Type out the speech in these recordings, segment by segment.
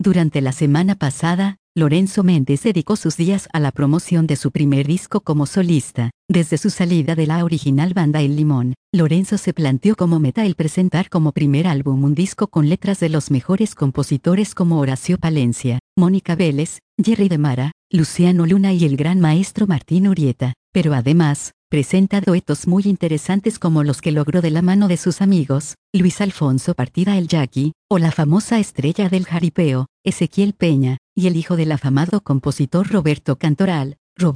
Durante la semana pasada, Lorenzo Méndez dedicó sus días a la promoción de su primer disco como solista. Desde su salida de la original banda El Limón, Lorenzo se planteó como meta el presentar como primer álbum un disco con letras de los mejores compositores como Horacio Palencia, Mónica Vélez, Jerry de Mara, Luciano Luna y el gran maestro Martín Urieta. Pero además, presenta duetos muy interesantes como los que logró de la mano de sus amigos, Luis Alfonso Partida el Yaqui, o la famosa estrella del jaripeo, Ezequiel Peña, y el hijo del afamado compositor Roberto Cantoral,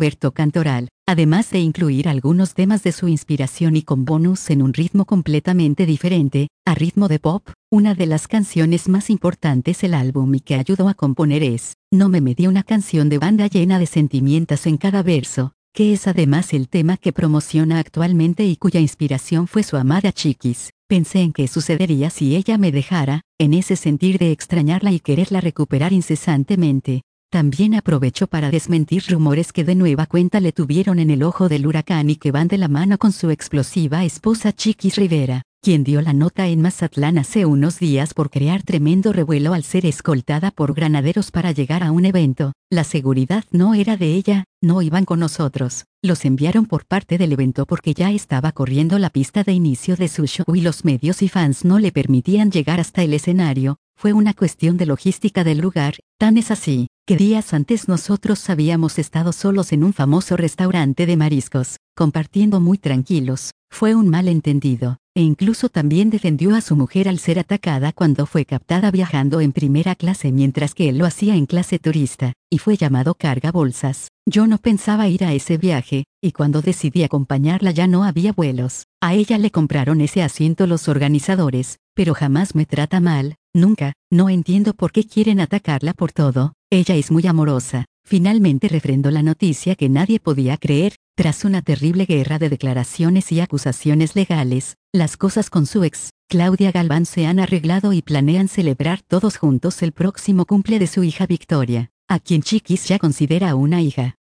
además de incluir algunos temas de su inspiración y con bonus en un ritmo completamente diferente, a ritmo de pop. Una de las canciones más importantes del álbum y que ayudó a componer es No me medí, una canción de banda llena de sentimientos en cada verso, que es además el tema que promociona actualmente y cuya inspiración fue su amada Chiquis. Pensé en qué sucedería si ella me dejara, en ese sentir de extrañarla y quererla recuperar incesantemente. También aprovechó para desmentir rumores que de nueva cuenta le tuvieron en el ojo del huracán y que van de la mano con su explosiva esposa Chiquis Rivera, quien dio la nota en Mazatlán hace unos días por crear tremendo revuelo al ser escoltada por granaderos para llegar a un evento. La seguridad no era de ella, no iban con nosotros, los enviaron por parte del evento porque ya estaba corriendo la pista de inicio de su show y los medios y fans no le permitían llegar hasta el escenario. Fue una cuestión de logística del lugar, tan es así, que días antes nosotros habíamos estado solos en un famoso restaurante de mariscos, compartiendo muy tranquilos. Fue un malentendido, e incluso también defendió a su mujer al ser atacada cuando fue captada viajando en primera clase mientras que él lo hacía en clase turista, y fue llamado carga bolsas. Yo no pensaba ir a ese viaje, y cuando decidí acompañarla ya no había vuelos. A ella le compraron ese asiento los organizadores, pero jamás me trata mal, nunca. No entiendo por qué quieren atacarla por todo, ella es muy amorosa. Finalmente refrendó la noticia que nadie podía creer. Tras una terrible guerra de declaraciones y acusaciones legales, las cosas con su ex, Claudia Galván, se han arreglado y planean celebrar todos juntos el próximo cumple de su hija Victoria, a quien Chiquis ya considera una hija.